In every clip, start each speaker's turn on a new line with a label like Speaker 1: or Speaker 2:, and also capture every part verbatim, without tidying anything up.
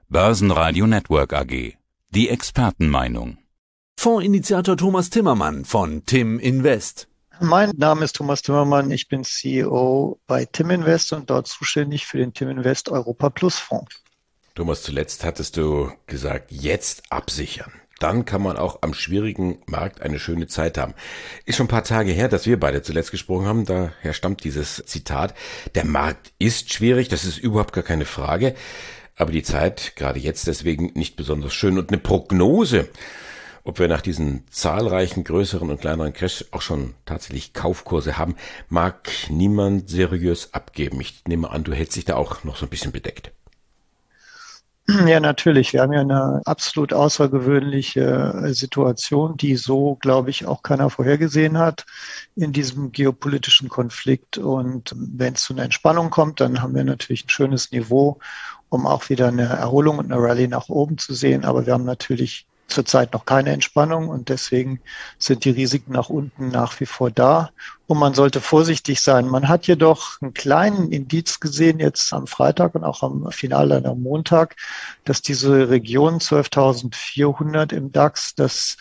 Speaker 1: Börsenradio Network A G. Die Expertenmeinung.
Speaker 2: Fondsinitiator Thomas Timmermann von Tim Invest.
Speaker 3: Mein Name ist Thomas Timmermann, ich bin C E O bei Tim Invest und dort zuständig für den Tim Invest Europa Plus Fonds.
Speaker 4: Thomas, zuletzt hattest du gesagt, jetzt absichern. Dann kann man auch am schwierigen Markt eine schöne Zeit haben. Ist schon ein paar Tage her, dass wir beide zuletzt gesprochen haben, daher stammt dieses Zitat. Der Markt ist schwierig, das ist überhaupt gar keine Frage, aber die Zeit, gerade jetzt deswegen, nicht besonders schön. Und eine Prognose, ob wir nach diesen zahlreichen größeren und kleineren Crashs auch schon tatsächlich Kaufkurse haben, mag niemand seriös abgeben. Ich nehme an, du hältst dich da auch noch so ein bisschen bedeckt.
Speaker 3: Ja, natürlich. Wir haben ja eine absolut außergewöhnliche Situation, die so, glaube ich, auch keiner vorhergesehen hat in diesem geopolitischen Konflikt. Und wenn es zu einer Entspannung kommt, dann haben wir natürlich ein schönes Niveau, um auch wieder eine Erholung und eine Rallye nach oben zu sehen. Aber wir haben natürlich zurzeit noch keine Entspannung und deswegen sind die Risiken nach unten nach wie vor da. Und man sollte vorsichtig sein. Man hat jedoch einen kleinen Indiz gesehen jetzt am Freitag und auch am Finale am Montag, dass diese Region zwölftausendvierhundert im DAX, dass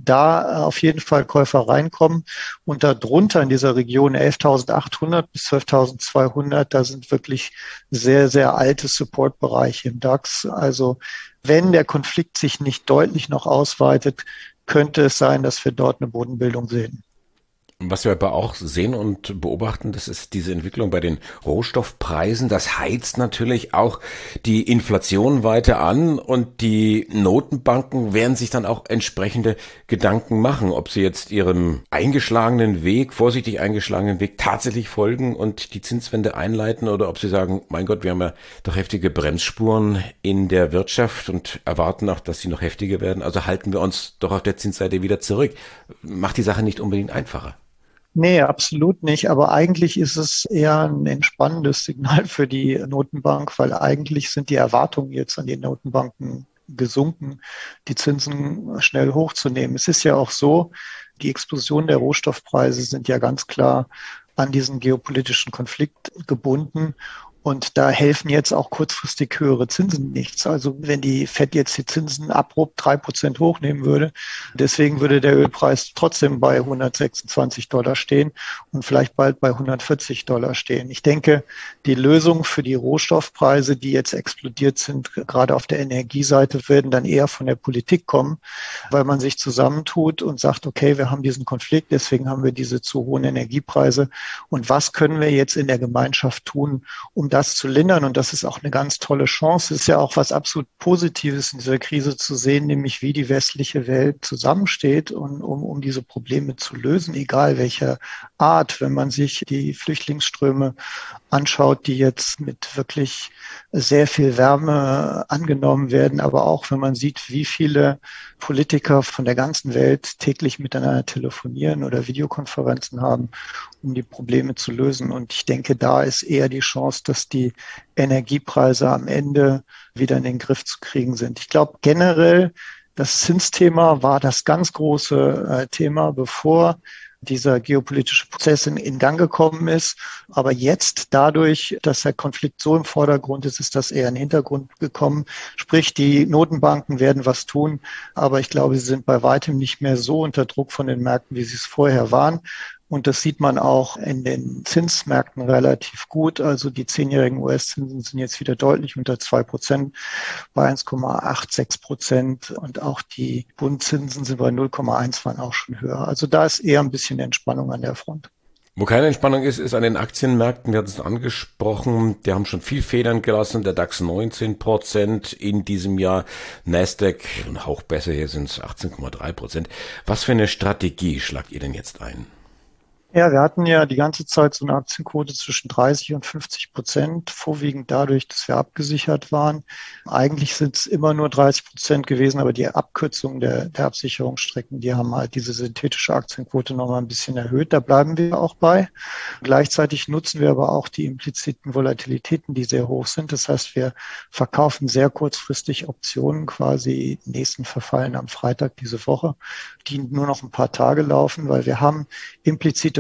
Speaker 3: da auf jeden Fall Käufer reinkommen. Und darunter in dieser Region elftausendachthundert bis zwölftausendzweihundert, da sind wirklich sehr, sehr alte Supportbereiche im DAX. Also wenn der Konflikt sich nicht deutlich noch ausweitet, könnte es sein, dass wir dort eine Bodenbildung sehen.
Speaker 4: Was wir aber auch sehen und beobachten, das ist diese Entwicklung bei den Rohstoffpreisen. Das heizt natürlich auch die Inflation weiter an und die Notenbanken werden sich dann auch entsprechende Gedanken machen, ob sie jetzt ihrem eingeschlagenen Weg, vorsichtig eingeschlagenen Weg tatsächlich folgen und die Zinswende einleiten oder ob sie sagen, mein Gott, wir haben ja doch heftige Bremsspuren in der Wirtschaft und erwarten auch, dass sie noch heftiger werden. Also halten wir uns doch auf der Zinsseite wieder zurück. Macht die Sache nicht unbedingt einfacher.
Speaker 3: Nee, absolut nicht. Aber eigentlich ist es eher ein entspannendes Signal für die Notenbank, weil eigentlich sind die Erwartungen jetzt an die Notenbanken gesunken, die Zinsen schnell hochzunehmen. Es ist ja auch so, die Explosion der Rohstoffpreise sind ja ganz klar an diesen geopolitischen Konflikt gebunden. Und da helfen jetzt auch kurzfristig höhere Zinsen nichts. Also wenn die Fed jetzt die Zinsen abrupt drei Prozent hochnehmen würde, deswegen würde der Ölpreis trotzdem bei hundertsechsundzwanzig Dollar stehen und vielleicht bald bei hundertvierzig Dollar stehen. Ich denke, die Lösung für die Rohstoffpreise, die jetzt explodiert sind, gerade auf der Energieseite, werden dann eher von der Politik kommen, weil man sich zusammentut und sagt, okay, wir haben diesen Konflikt, deswegen haben wir diese zu hohen Energiepreise. Und was können wir jetzt in der Gemeinschaft tun, um das zu lindern? Und das ist auch eine ganz tolle Chance. Es ist ja auch was absolut Positives in dieser Krise zu sehen, nämlich wie die westliche Welt zusammensteht, und, um, um diese Probleme zu lösen, egal welcher Art. Wenn man sich die Flüchtlingsströme anschaut, die jetzt mit wirklich sehr viel Wärme angenommen werden, aber auch wenn man sieht, wie viele Politiker von der ganzen Welt täglich miteinander telefonieren oder Videokonferenzen haben, um die Probleme zu lösen. Und ich denke, da ist eher die Chance, dass die Energiepreise am Ende wieder in den Griff zu kriegen sind. Ich glaube generell, das Zinsthema war das ganz große äh, Thema, bevor dieser geopolitische Prozess in, in Gang gekommen ist. Aber jetzt dadurch, dass der Konflikt so im Vordergrund ist, ist das eher in den Hintergrund gekommen. Sprich, die Notenbanken werden was tun, aber ich glaube, sie sind bei weitem nicht mehr so unter Druck von den Märkten, wie sie es vorher waren. Und das sieht man auch in den Zinsmärkten relativ gut. Also die zehnjährigen U S-Zinsen sind jetzt wieder deutlich unter zwei Prozent, bei eins Komma sechsundachtzig Prozent. Und auch die Bundzinsen sind bei null Komma eins, waren auch schon höher. Also da ist eher ein bisschen Entspannung an der Front.
Speaker 4: Wo keine Entspannung ist, ist an den Aktienmärkten. Wir hatten es angesprochen, die haben schon viel Federn gelassen. Der DAX neunzehn Prozent in diesem Jahr, Nasdaq ein Hauch besser, hier sind es achtzehn Komma drei Prozent. Was für eine Strategie schlagt ihr denn jetzt ein?
Speaker 3: Ja, wir hatten ja die ganze Zeit so eine Aktienquote zwischen dreißig und fünfzig Prozent, vorwiegend dadurch, dass wir abgesichert waren. Eigentlich sind es immer nur dreißig Prozent gewesen, aber die Abkürzung der, der Absicherungsstrecken, die haben halt diese synthetische Aktienquote noch mal ein bisschen erhöht. Da bleiben wir auch bei. Gleichzeitig nutzen wir aber auch die impliziten Volatilitäten, die sehr hoch sind. Das heißt, wir verkaufen sehr kurzfristig Optionen, quasi nächsten verfallen am Freitag diese Woche, die nur noch ein paar Tage laufen, weil wir haben implizite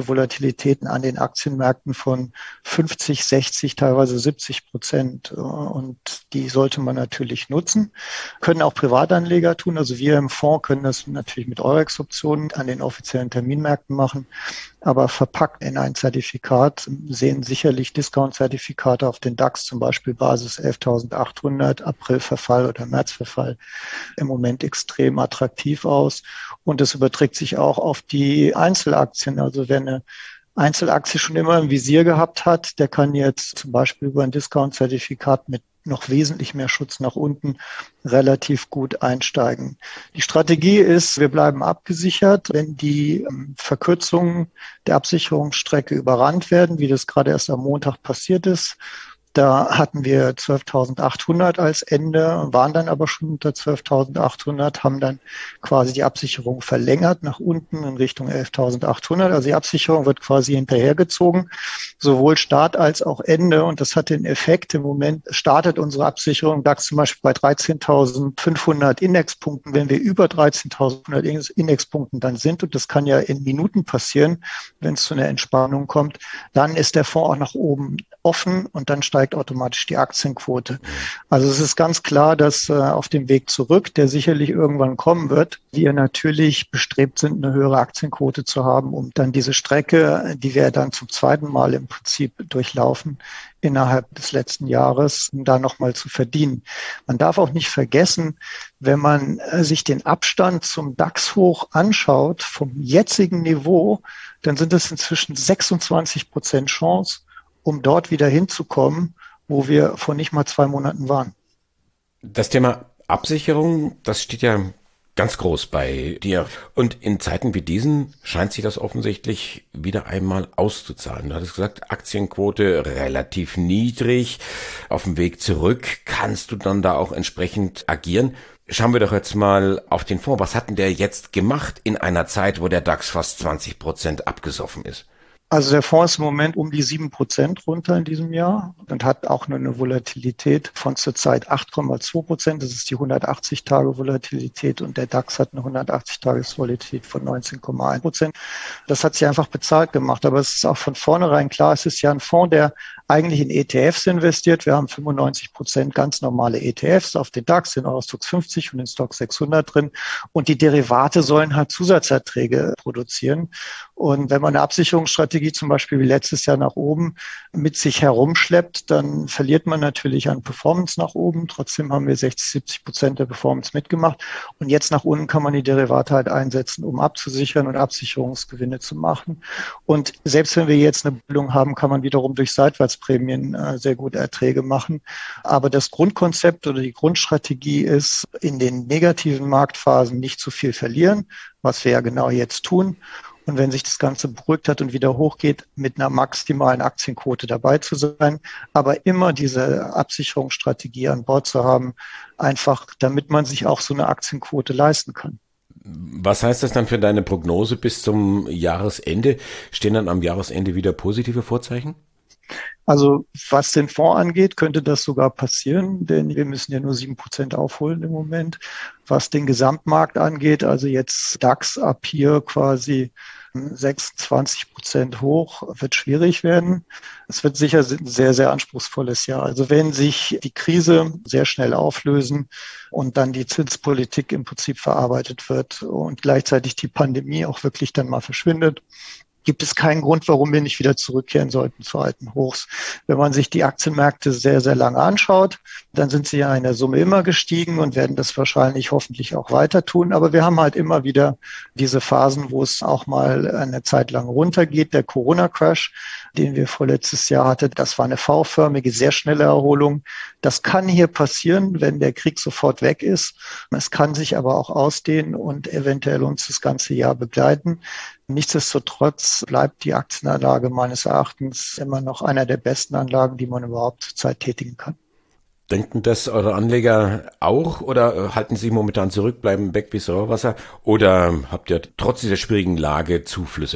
Speaker 3: heute Volatilitäten an den Aktienmärkten von fünfzig, sechzig, teilweise siebzig Prozent. Und die sollte man natürlich nutzen. Können auch Privatanleger tun. Also wir im Fonds können das natürlich mit Eurex-Optionen an den offiziellen Terminmärkten machen. Aber verpackt in ein Zertifikat sehen sicherlich Discount-Zertifikate auf den DAX, zum Beispiel Basis elftausendachthundert, Aprilverfall oder Märzverfall, im Moment extrem attraktiv aus. Und das überträgt sich auch auf die Einzelaktien. Also wer eine Einzelaktie schon immer im Visier gehabt hat, der kann jetzt zum Beispiel über ein Discount-Zertifikat mit noch wesentlich mehr Schutz nach unten relativ gut einsteigen. Die Strategie ist, wir bleiben abgesichert, wenn die Verkürzungen der Absicherungsstrecke überrannt werden, wie das gerade erst am Montag passiert ist. Da hatten wir zwölftausendachthundert als Ende, waren dann aber schon unter zwölftausendachthundert, haben dann quasi die Absicherung verlängert nach unten in Richtung elftausendachthundert. Also die Absicherung wird quasi hinterhergezogen, sowohl Start als auch Ende. Und das hat den Effekt, im Moment startet unsere Absicherung DAX zum Beispiel bei dreizehntausendfünfhundert Indexpunkten. Wenn wir über dreizehntausendfünfhundert Indexpunkten dann sind, und das kann ja in Minuten passieren, wenn es zu einer Entspannung kommt, dann ist der Fonds auch nach oben offen und dann steigt automatisch die Aktienquote. Also es ist ganz klar, dass äh, auf dem Weg zurück, der sicherlich irgendwann kommen wird, wir natürlich bestrebt sind, eine höhere Aktienquote zu haben, um dann diese Strecke, die wir dann zum zweiten Mal im Prinzip durchlaufen, innerhalb des letzten Jahres, um da nochmal zu verdienen. Man darf auch nicht vergessen, wenn man äh, sich den Abstand zum DAX-Hoch anschaut, vom jetzigen Niveau, dann sind es inzwischen sechsundzwanzig Prozent Chance, um dort wieder hinzukommen, wo wir vor nicht mal zwei Monaten waren.
Speaker 4: Das Thema Absicherung, das steht ja ganz groß bei dir. Und in Zeiten wie diesen scheint sich das offensichtlich wieder einmal auszuzahlen. Du hattest gesagt, Aktienquote relativ niedrig. Auf dem Weg zurück kannst du dann da auch entsprechend agieren. Schauen wir doch jetzt mal auf den Fonds. Was hat denn der jetzt gemacht in einer Zeit, wo der DAX fast zwanzig Prozent abgesoffen ist?
Speaker 3: Also der Fonds ist im Moment um die sieben Prozent runter in diesem Jahr und hat auch nur eine Volatilität von zurzeit acht Komma zwei Prozent. Das ist die hundertachtzig Tage Volatilität und der DAX hat eine hundertachtzig Tages Volatilität von neunzehn Komma eins Prozent. Das hat sich einfach bezahlt gemacht. Aber es ist auch von vornherein klar, es ist ja ein Fonds, der eigentlich in E T Fs investiert. Wir haben fünfundneunzig Prozent ganz normale E T Fs auf den DAX, den Eurostoxx fünfzig und den Stoxx sechshundert drin. Und die Derivate sollen halt Zusatzerträge produzieren. Und wenn man eine Absicherungsstrategie zum Beispiel wie letztes Jahr nach oben mit sich herumschleppt, dann verliert man natürlich an Performance nach oben. Trotzdem haben wir sechzig, siebzig Prozent der Performance mitgemacht. Und jetzt nach unten kann man die Derivate halt einsetzen, um abzusichern und Absicherungsgewinne zu machen. Und selbst wenn wir jetzt eine Bildung haben, kann man wiederum durch Seitwärtsprämien äh, sehr gute Erträge machen. Aber das Grundkonzept oder die Grundstrategie ist, in den negativen Marktphasen nicht zu viel verlieren, was wir ja genau jetzt tun. Und wenn sich das Ganze beruhigt hat und wieder hochgeht, mit einer maximalen Aktienquote dabei zu sein, aber immer diese Absicherungsstrategie an Bord zu haben, einfach damit man sich auch so eine Aktienquote leisten kann.
Speaker 4: Was heißt das dann für deine Prognose bis zum Jahresende? Stehen dann am Jahresende wieder positive Vorzeichen?
Speaker 3: Also was den Fonds angeht, könnte das sogar passieren, denn wir müssen ja nur sieben Prozent aufholen im Moment. Was den Gesamtmarkt angeht, also jetzt DAX ab hier quasi sechsundzwanzig Prozent hoch, wird schwierig werden. Es wird sicher ein sehr, sehr anspruchsvolles Jahr. Also wenn sich die Krise sehr schnell auflösen und dann die Zinspolitik im Prinzip verarbeitet wird und gleichzeitig die Pandemie auch wirklich dann mal verschwindet, gibt es keinen Grund, warum wir nicht wieder zurückkehren sollten zu alten Hochs. Wenn man sich die Aktienmärkte sehr, sehr lange anschaut, dann sind sie ja in der Summe immer gestiegen und werden das wahrscheinlich hoffentlich auch weiter tun. Aber wir haben halt immer wieder diese Phasen, wo es auch mal eine Zeit lang runtergeht. Der Corona-Crash, den wir vorletztes Jahr hatten, das war eine V-förmige, sehr schnelle Erholung. Das kann hier passieren, wenn der Krieg sofort weg ist. Es kann sich aber auch ausdehnen und eventuell uns das ganze Jahr begleiten. Nichtsdestotrotz bleibt die Aktienanlage meines Erachtens immer noch einer der besten Anlagen, die man überhaupt zurzeit tätigen kann.
Speaker 4: Denken das eure Anleger auch oder halten sie momentan zurück, bleiben weg wie Säurewasser oder habt ihr trotz dieser schwierigen Lage Zuflüsse?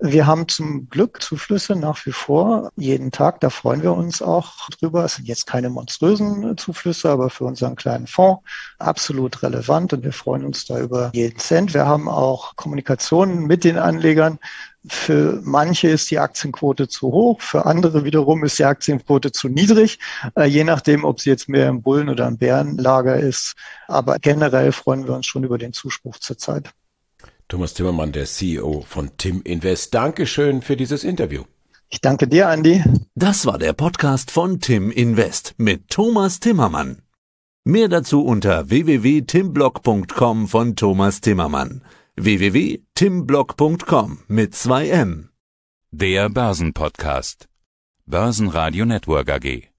Speaker 3: Wir haben zum Glück Zuflüsse nach wie vor jeden Tag. Da freuen wir uns auch drüber. Es sind jetzt keine monströsen Zuflüsse, aber für unseren kleinen Fonds absolut relevant und wir freuen uns da über jeden Cent. Wir haben auch Kommunikation mit den Anlegern. Für manche ist die Aktienquote zu hoch, für andere wiederum ist die Aktienquote zu niedrig, je nachdem, ob sie jetzt mehr im Bullen- oder im Bärenlager ist. Aber generell freuen wir uns schon über den Zuspruch zurzeit.
Speaker 4: Thomas Timmermann, der C E O von Tim Invest. Dankeschön für dieses Interview.
Speaker 3: Ich danke dir, Andi.
Speaker 2: Das war der Podcast von Tim Invest mit Thomas Timmermann. Mehr dazu unter w w w punkt timblog punkt com von Thomas Timmermann. w w w punkt timblog punkt com mit zwei M.
Speaker 1: Der Börsenpodcast. Börsenradio Network A G.